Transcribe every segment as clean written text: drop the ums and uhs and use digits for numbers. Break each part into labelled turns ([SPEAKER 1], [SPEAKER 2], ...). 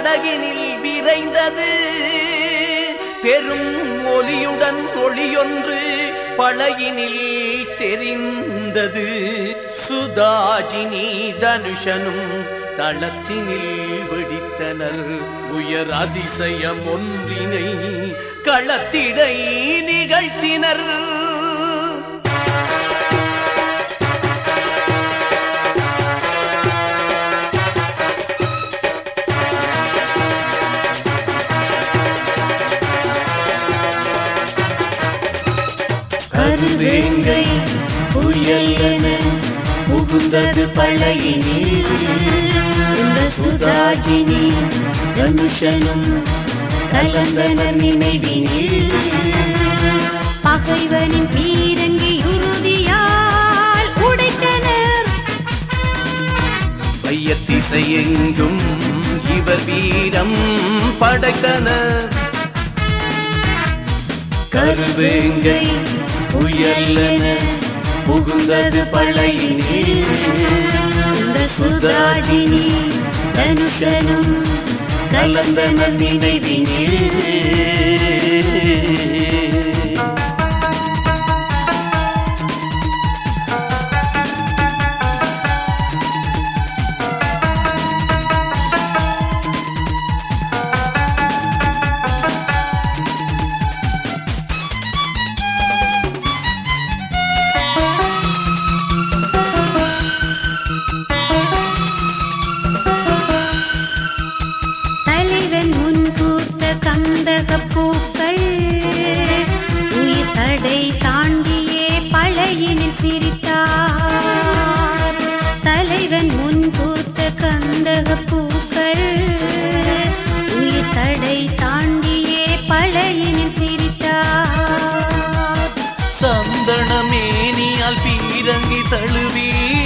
[SPEAKER 1] படகினில் விரைந்தது. பெரும் ஒலியுடன் ஒளியொன்று படகினில் தெரிந்தது. சுதாஜினி தனுஷனும் தளத்தினில் வெடித்தனர். உயர் அதிசயம் ஒன்றினை களத்திடை நிகழ்த்தினர்.
[SPEAKER 2] கருவேங்கை புயல் என புகுந்தது பழையினில். இந்த சுதாஜினி தனுஷனும் கலந்தனர் நினைவினில். பகைவனின் பீரங்கி உறுதியால் உடைத்தனர்.
[SPEAKER 1] வையத்திசை எங்கும் இவர் வீரம் படைத்தனர்.
[SPEAKER 2] கருவேங்கை புயல் என புகுந்தது பழையினில். இந்த சுதாஜினி தனுஷனும் கலந்தனர் நினைவினில். பூக்கள் உயிர் தடை தாண்டியே பழையினில் சிரித்தார். தலைவன் முன் பூத்த கந்தக பூக்கள் உயிர் தடை தாண்டியே பழையினில் சிரித்தார்.
[SPEAKER 1] சந்தனமேனியால் பீரங்கி தழுவி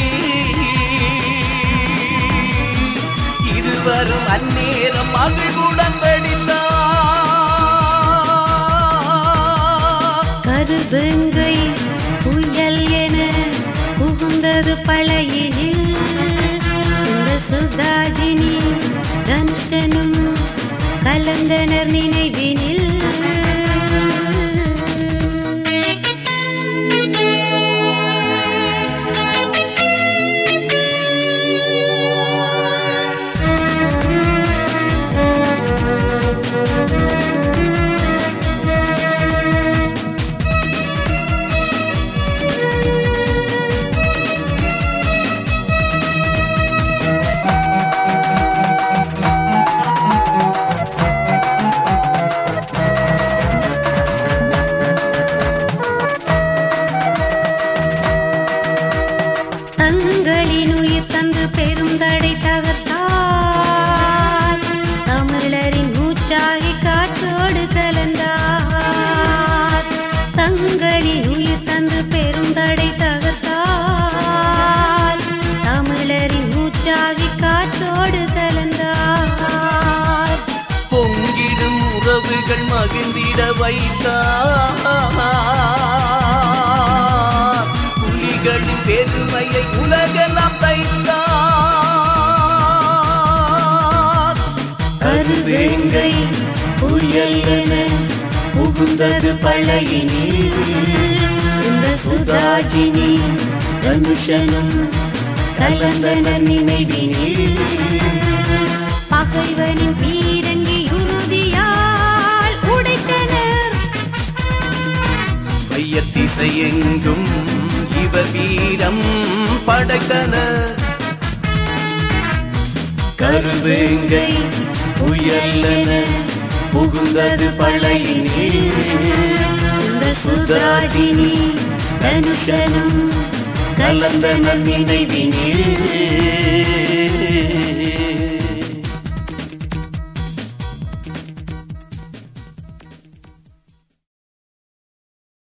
[SPEAKER 1] இருவரும் அந்நேரம் மகிழ்வுடன் வெடித்தார்.
[SPEAKER 2] கருவேங்கை புயல் என புகுந்தது பழையினில். இந்த சுதாஜினி தனுஷனும் கலந்தனர் நினைவினில். தங்களின் உயிர் தந்து பெருந்தடை தகர்த்தார். தமிழரின் மூச்சாகி காற்றோடு கலந்தார். தங்களின் உயிர் தந்து பெருந்தடை தகர்த்தார். தமிழரின் மூச்சாகி காற்றோடு கலந்தார்.
[SPEAKER 1] பொங்கிடும் உறவுகள் மகிழ்ந்திட வைத்தார். புலிகளின் பெருமையை உலகெல்லாம் தைத்தார்.
[SPEAKER 2] கருவேங்கை புயல் என புகுந்தது பழையினில். இந்த சுதாஜினி தனுஷனும் கலந்தனர் நினைவினில். பகைவனின் பீரங்கி உறுதியால் உடைத்தனர்.
[SPEAKER 1] வையத்திசை எங்கும் இவர் வீரம் படைத்தனர்.
[SPEAKER 2] கருவேங்கை புயல் என புகுந்தது பழையினில். இந்த சுதாஜினி தனுஷனும் கலந்தனர் நினைவினில்.